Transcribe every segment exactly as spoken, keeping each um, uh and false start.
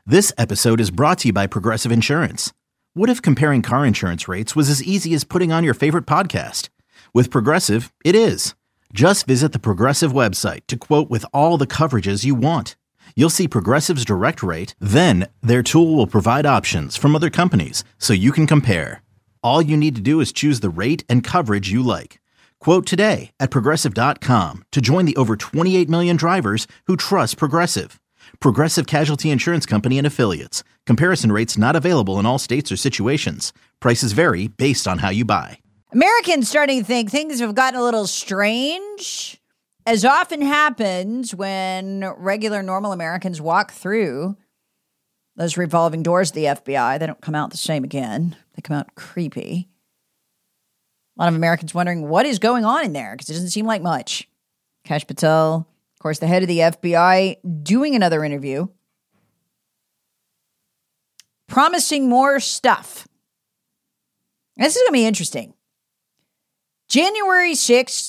This episode is brought to you by Progressive Insurance. What if comparing car insurance rates was as easy as putting on your favorite podcast? With Progressive, it is. Just visit the Progressive website to quote with all the coverages you want. You'll see Progressive's direct rate, then their tool will provide options from other companies so you can compare. All you need to do is choose the rate and coverage you like. Quote today at progressive dot com to join the over twenty-eight million drivers who trust Progressive. Progressive Casualty Insurance Company and Affiliates. Comparison rates not available in all states or situations. Prices vary based on how you buy. Americans starting to think things have gotten a little strange, as often happens when regular, normal Americans walk through those revolving doors of the F B I. They don't come out the same again. They come out creepy. A lot of Americans wondering what is going on in there because it doesn't seem like much. Kash Patel, of course, the head of the F B I, doing another interview, promising more stuff. This is going to be interesting. January sixth,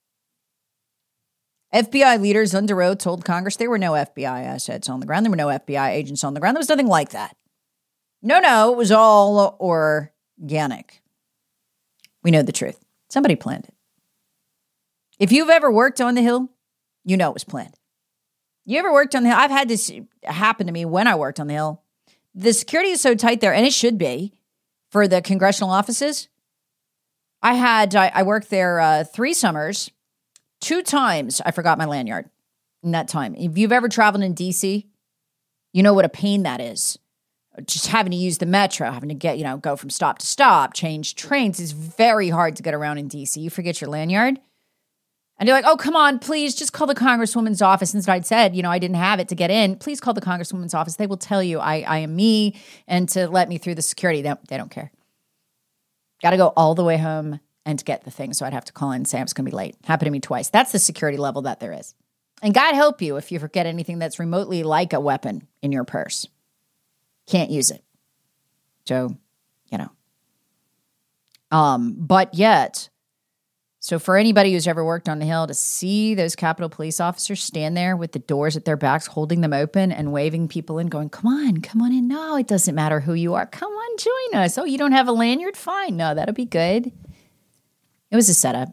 F B I leaders under oath told Congress there were no F B I assets on the ground. There were no F B I agents on the ground. There was nothing like that. No, no, it was all organic. We know the truth. Somebody planned it. If you've ever worked on the Hill, you know it was planned. You ever worked on the Hill? I've had this happen to me when I worked on the Hill. The security is so tight there, and it should be, for the congressional offices. I had, I, I worked there uh, three summers. Two times I forgot my lanyard in that time. If you've ever traveled in D C, you know what a pain that is. Just having to use the metro, having to get, you know, go from stop to stop, change trains. It's very hard to get around in D C. You forget your lanyard. And you're like, oh, come on, please just call the Congresswoman's office. And so I'd said, you know, I didn't have it to get in. Please call the Congresswoman's office. They will tell you I, I am me and to let me through the security. They don't, they don't care. Got to go all the way home and to get the thing. So I'd have to call in and say I was going to be late. Happened to me twice. That's the security level that there is. And God help you if you forget anything that's remotely like a weapon in your purse. Can't use it. So, you know. Um, but yet, so for anybody who's ever worked on the Hill, to see those Capitol Police officers stand there with the doors at their backs, holding them open and waving people in, going, come on, come on in. No, it doesn't matter who you are. Come on, join us. Oh, you don't have a lanyard? Fine. No, that'll be good. It was a setup.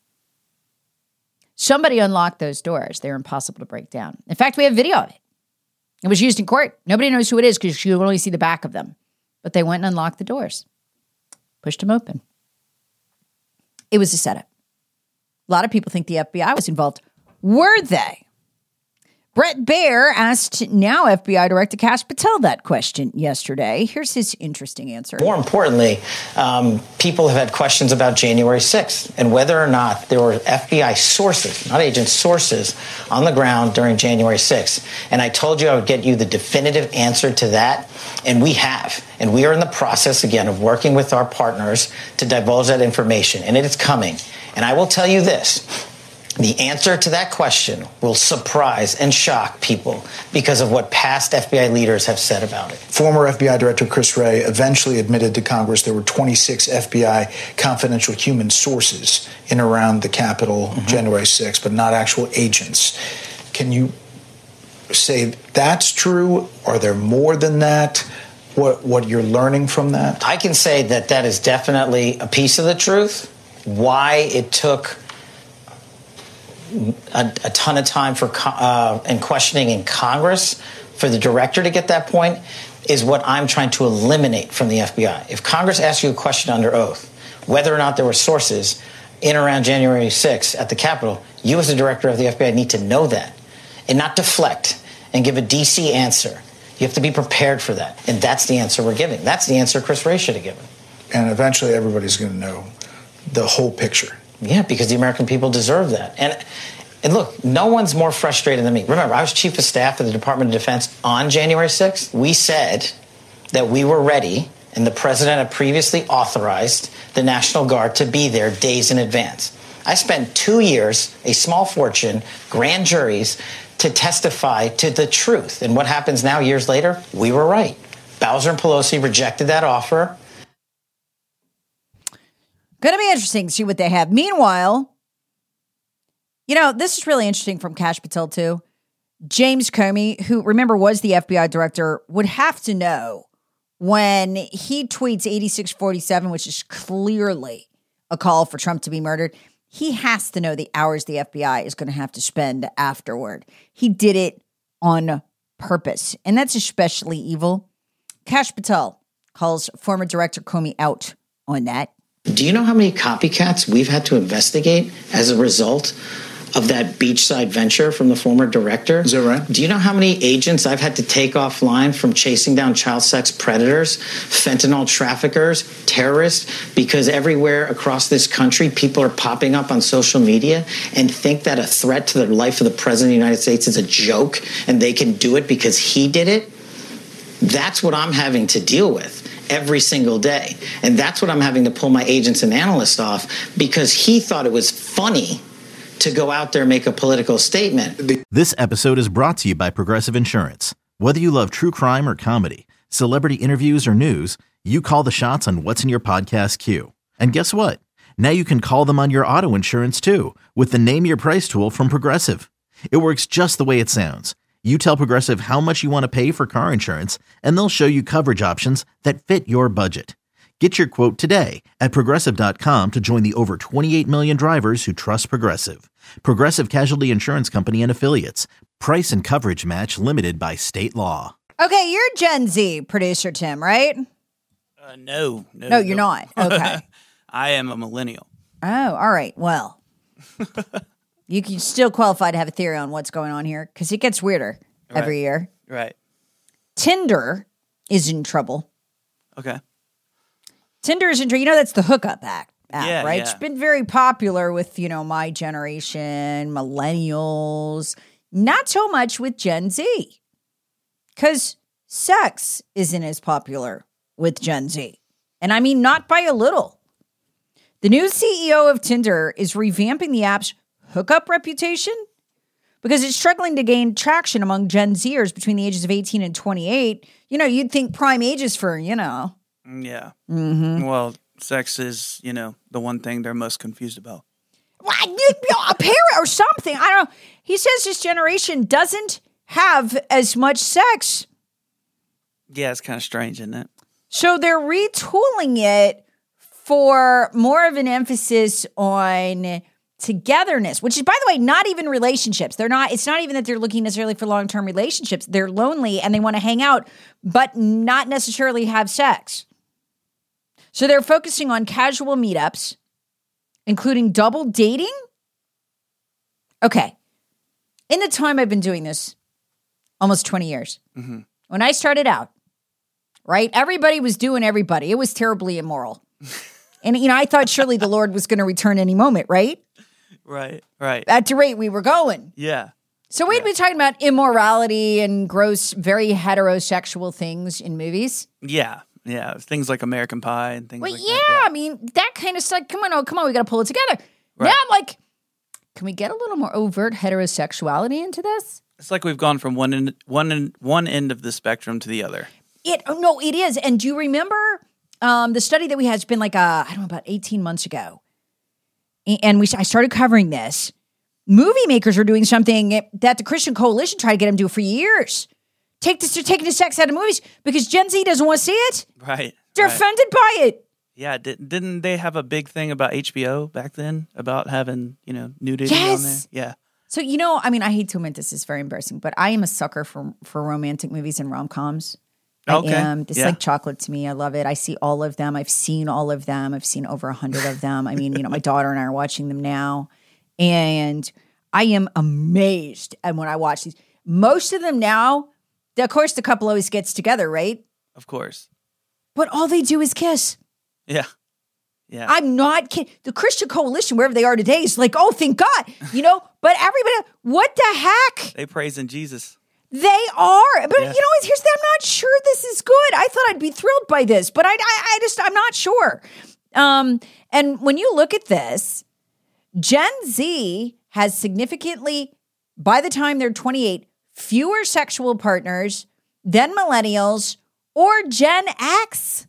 Somebody unlocked those doors. They were impossible to break down. In fact, we have video of it. It was used in court. Nobody knows who it is because you only see the back of them. But they went and unlocked the doors. Pushed them open. It was a setup. A lot of people think the F B I was involved. Were they? Bret Baier asked now F B I Director Kash Patel that question yesterday. Here's his interesting answer. More importantly, um, people have had questions about January sixth and whether or not there were F B I sources, not agents, sources on the ground during January sixth. And I told you I would get you the definitive answer to that. And we have. And we are in the process, again, of working with our partners to divulge that information. And it is coming. And I will tell you this. The answer to that question will surprise and shock people because of what past F B I leaders have said about it. Former F B I Director Chris Wray eventually admitted to Congress there were twenty-six F B I confidential human sources in around the Capitol mm-hmm. January sixth, but not actual agents. Can you say that's true? Are there more than that? What, what you're learning from that? I can say that that is definitely a piece of the truth. Why it took A, a ton of time for uh, and questioning in Congress for the director to get that point is what I'm trying to eliminate from the F B I. If Congress asks you a question under oath, whether or not there were sources in around January sixth at the Capitol, you as the director of the F B I need to know that and not deflect and give a D C answer. You have to be prepared for that. And that's the answer we're giving. That's the answer Chris Wray should have given. And eventually everybody's going to know the whole picture. Yeah, because the American people deserve that. And and look, no one's more frustrated than me. Remember, I was chief of staff of the Department of Defense on January sixth. We said that we were ready, and the president had previously authorized the National Guard to be there days in advance. I spent two years, a small fortune, grand juries, to testify to the truth. And what happens now, years later? We were right. Bowser and Pelosi rejected that offer. Going to be interesting to see what they have. Meanwhile, you know, this is really interesting from Kash Patel, too. James Comey, who, remember, was the F B I director, would have to know when he tweets eighty-six forty-seven, which is clearly a call for Trump to be murdered. He has to know the hours the F B I is going to have to spend afterward. He did it on purpose, and that's especially evil. Kash Patel calls former director Comey out on that. Do you know how many copycats we've had to investigate as a result of that beachside venture from the former director? Is that right? Do you know how many agents I've had to take offline from chasing down child sex predators, fentanyl traffickers, terrorists? Because everywhere across this country, people are popping up on social media and think that a threat to the life of the president of the United States is a joke and they can do it because he did it. That's what I'm having to deal with every single day. And that's what I'm having to pull my agents and analysts off because he thought it was funny to go out there and make a political statement. This episode is brought to you by Progressive Insurance. Whether you love true crime or comedy, celebrity interviews or news, you call the shots on what's in your podcast queue. And guess what? Now you can call them on your auto insurance too with the Name Your Price tool from Progressive. It works just the way it sounds. You tell Progressive how much you want to pay for car insurance, and they'll show you coverage options that fit your budget. Get your quote today at Progressive dot com to join the over twenty-eight million drivers who trust Progressive. Progressive Casualty Insurance Company and Affiliates. Price and coverage match limited by state law. Okay, you're Gen Z, producer Tim, right? Uh, no, no. No, you're not. Okay. I am a millennial. Oh, all right. Well, you can still qualify to have a theory on what's going on here because it gets weirder every Right. year. Right. Tinder is in trouble. Okay. Tinder is in trouble. You know, that's the hookup app, app Yeah, right? yeah. It's been very popular with, you know, my generation, millennials, not so much with Gen Z because sex isn't as popular with Gen Z. And I mean, not by a little. The new C E O of Tinder is revamping the app's hookup reputation because it's struggling to gain traction among Gen Zers between the ages of eighteen and twenty-eight. You know, you'd think prime ages for, you know. Yeah. Mm-hmm. Well, sex is, you know, the one thing they're most confused about. Well, you know, a parent or something. I don't know. He says this generation doesn't have as much sex. Yeah, it's kind of strange, isn't it? So they're retooling it for more of an emphasis on togetherness, which is, by the way, not even relationships. They're not, it's not even that they're looking necessarily for long-term relationships. They're lonely and they want to hang out, but not necessarily have sex. So they're focusing on casual meetups, including double dating. Okay. In the time I've been doing this, almost twenty years, Mm-hmm. when I started out, right, everybody was doing everybody. It was terribly immoral. And, you know, I thought surely the Lord was going to return any moment, right? Right, right. At the rate we were going. Yeah. So we'd Yeah. be talking about immorality and gross, very heterosexual things in movies. Yeah. Yeah. Things like American Pie and things Well, like yeah, that. I mean, that kind of stuff. Come on, oh, come on, we got to pull it together. Right. Now I'm like, can we get a little more overt heterosexuality into this? It's like we've gone from one end, one end, one end of the spectrum to the other. It oh, no, it is. And do you remember um, the study that we had? It's been like uh, I don't know, about eighteen months ago, and we I started covering this. Movie makers are doing something that the Christian Coalition tried to get them to do for years. Take this, they're taking the sex out of movies because Gen Z doesn't want to see it. Right. They're right. offended by it. Yeah. Did, didn't they have a big thing about H B O back then about having, you know, nudity on there? Yes. Yeah. So, you know, I mean, I hate to admit this is very embarrassing, but I am a sucker for for romantic movies and rom-coms. Okay. I am. It's Yeah. like chocolate to me. I love it. I see all of them. I've seen all of them. I've seen over a hundred of them. I mean, you know, my daughter and I are watching them now. And I am amazed at when I watch these. Most of them now, of course, the couple always gets together, right? Of course. But all they do is kiss. Yeah. Yeah. I'm not kidding. The Christian Coalition, wherever they are today, is like, oh, thank God, you know. But everybody, what the heck? they praising Jesus. They are. But Yeah. you know, here's the, I'm not sure this is good. I thought I'd be thrilled by this, but I, I, I just, I'm not sure. Um, and when you look at this, Gen Z has significantly, by the time they're twenty-eight, fewer sexual partners than millennials or Gen X.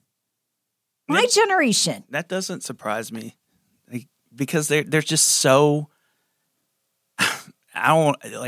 My Yeah. generation. That doesn't surprise me, like, because they're they're just so. I don't like.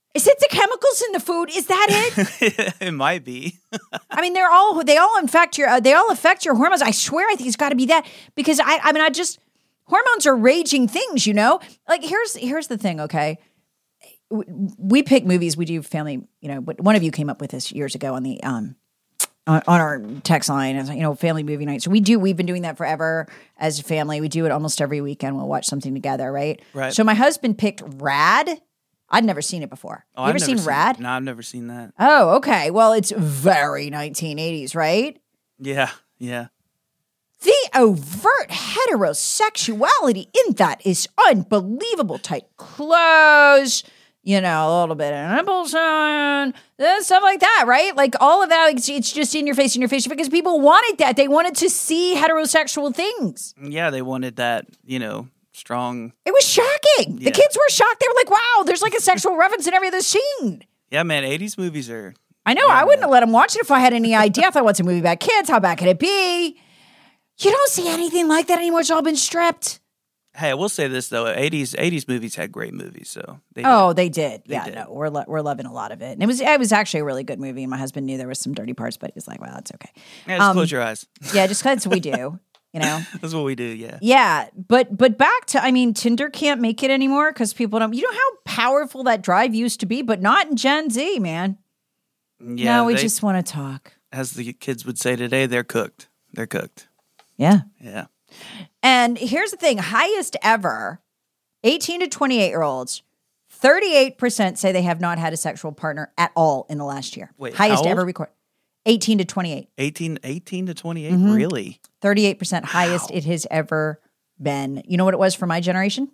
Is it the chemicals in the food? Is that it? It might be. I mean, they're all they all affect your uh, they all affect your hormones. I swear, I think it's got to be that because I I mean I just hormones are raging things, you know. Like here's here's the thing, okay. We pick movies. We do family. You know, one of you came up with this years ago on the um on, on our text line. As you know, family movie night. So we do. We've been doing that forever as a family. We do it almost every weekend. We'll watch something together, right? Right. So my husband picked Rad. I'd never seen it before. Oh, you ever I've never seen Rad? No, I've never seen that. Oh, okay. Well, it's very nineteen eighties, right? Yeah, yeah. The overt heterosexuality in that is unbelievable. Tight clothes, you know, a little bit of nipples on, stuff like that, right? Like all of that, it's, it's just in your face, in your face, because people wanted that. They wanted to see heterosexual things. Yeah, they wanted that, you know, strong. It was shocking. Yeah. The kids were shocked. They were like, wow, there's like a sexual reference in every other scene. Yeah, man, eighties movies are. I know. Yeah, I wouldn't man. have let them watch it if I had any idea. I thought, what's a movie about kids? How bad could it be? You don't see anything like that anymore. It's all been stripped. Hey, I will say this though: eighties eighties movies had great movies, so they Oh, they did. They yeah, did. no, we're lo- we're loving a lot of it. And it was it was actually a really good movie. And my husband knew there was some dirty parts, but he was like, "Well, that's okay." Yeah, just Um, close your eyes. Yeah, just because we do, you know. That's what we do. Yeah. Yeah, but but back to I mean, Tinder can't make it anymore because people don't. You know how powerful that drive used to be, but not in Gen Z, man. Yeah. no, we they- just want to talk. as the kids would say today, they're cooked. They're cooked. Yeah. Yeah. And here's the thing: highest ever, eighteen to twenty-eight year olds. thirty-eight percent say they have not had a sexual partner at all in the last year. Wait, highest how old? ever recorded. eighteen to twenty-eight. eighteen, eighteen to twenty-eight. Mm-hmm. Really? thirty-eight percent highest it has ever been. You know what it was for my generation?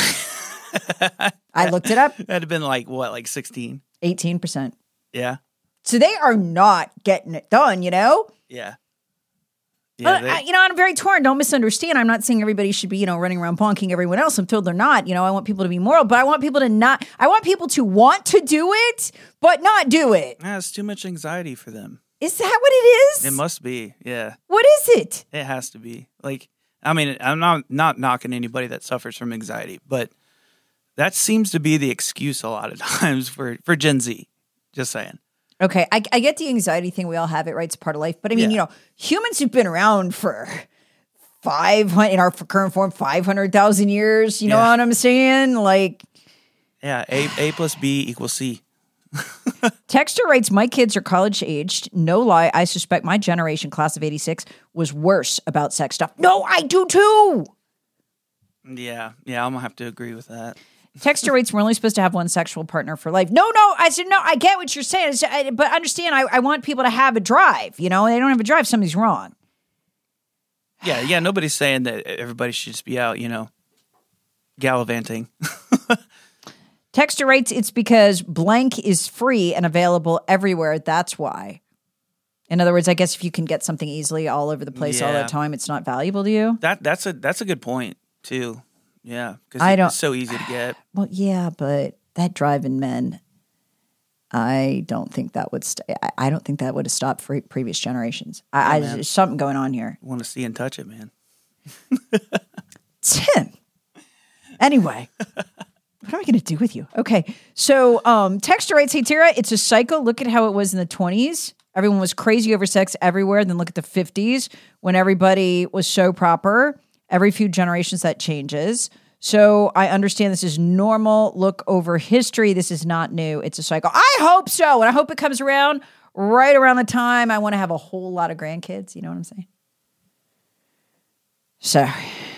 I looked it up. That'd have been like what, like sixteen? eighteen percent. Yeah. So they are not getting it done, you know? Yeah. But, they- I- you know, I'm very torn. Don't misunderstand. I'm not saying everybody should be, you know, running around bonking everyone else. I'm told they're not. You know, I want people to be moral, but I want people to not, I want people to want to do it, but not do it. yeah, it's too much anxiety for them. Is that what it is? It must be. Yeah. What is it? It has to be. Like, I mean, I'm not not knocking anybody that suffers from anxiety, but that seems to be the excuse a lot of times for, for Gen Z. Just saying. Okay, I, I get the anxiety thing. We all have it, right? It's part of life. But I mean, Yeah. you know, humans who've been around for five hundred, in our current form, five hundred thousand years. You know Yeah. what I'm saying? Like, Yeah, A A plus B equals C. Texter writes, my kids are college aged. No lie, I suspect my generation, class of eighty-six, was worse about sex stuff. No, I do too. Yeah, yeah, I'm gonna have to agree with that. Texter writes, we're only supposed to have one sexual partner for life. No, no. I said, no, I get what you're saying. It's- I- but understand, I, I want people to have a drive. You know, they don't have a drive, something's wrong. Yeah, yeah, nobody's saying that everybody should just be out, you know, gallivanting. Texter writes, it's because blank is free and available everywhere. That's why. In other words, I guess if you can get something easily all over the place all Yeah. the time, it's not valuable to you. That that's a that's a good point too. Yeah, because I don't- it's so easy to get. Well, yeah, but that drive in men, I don't think that would. St- I- I don't think that would have stopped for previous generations. I, I, man. there's something going on here, Want to see and touch it, man. Tim. Anyway, what am I going to do with you? Okay, so um, Texter writes, "Hey Tara, it's a cycle. Look at how it was in the twenties. Everyone was crazy over sex everywhere. Then look at the fifties when everybody was so proper. Every few generations that changes." So I understand this is normal. Look over history. This is not new. It's a cycle. I hope so. And I hope it comes around right around the time I want to have a whole lot of grandkids. You know what I'm saying? So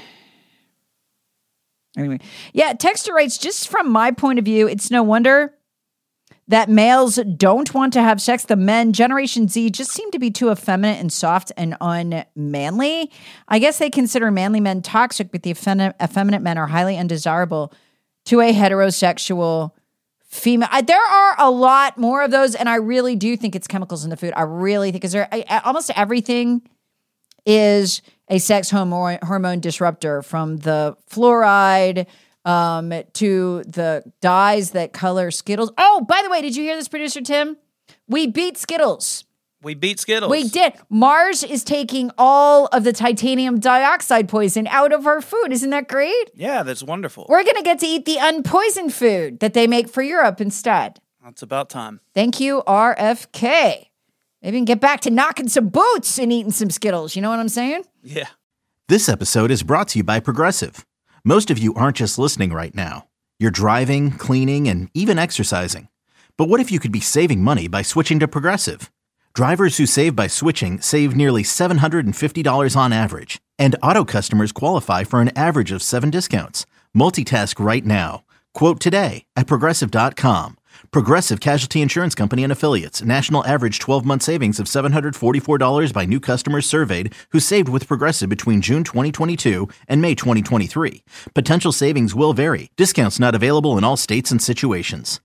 anyway, yeah, Texter writes, just from my point of view, it's no wonder that males don't want to have sex. The men, Generation Z, just seem to be too effeminate and soft and unmanly. I guess they consider manly men toxic, but the effeminate, effeminate men are highly undesirable to a heterosexual female. I, there are a lot more of those, and I really do think it's chemicals in the food. I really think, because there I, I- almost everything is a sex hormone, hormone disruptor, from the fluoride Um, to the dyes that color Skittles. Oh, by the way, did you hear this, producer Tim? We beat Skittles. We beat Skittles. We did. Mars is taking all of the titanium dioxide poison out of our food. Isn't that great? Yeah, that's wonderful. We're going to get to eat the unpoisoned food that they make for Europe instead. It's about time. Thank you, R F K. Maybe we can get back to knocking some boots and eating some Skittles. You know what I'm saying? Yeah. This episode is brought to you by Progressive. Most of you aren't just listening right now. You're driving, cleaning, and even exercising. But what if you could be saving money by switching to Progressive? Drivers who save by switching save nearly seven hundred fifty dollars on average. And auto customers qualify for an average of seven discounts. Multitask right now. Quote today at Progressive dot com. Progressive Casualty Insurance Company and Affiliates. National average twelve-month savings of seven hundred forty-four dollars by new customers surveyed who saved with Progressive between June twenty twenty-two and May twenty twenty-three. Potential savings will vary. Discounts not available in all states and situations.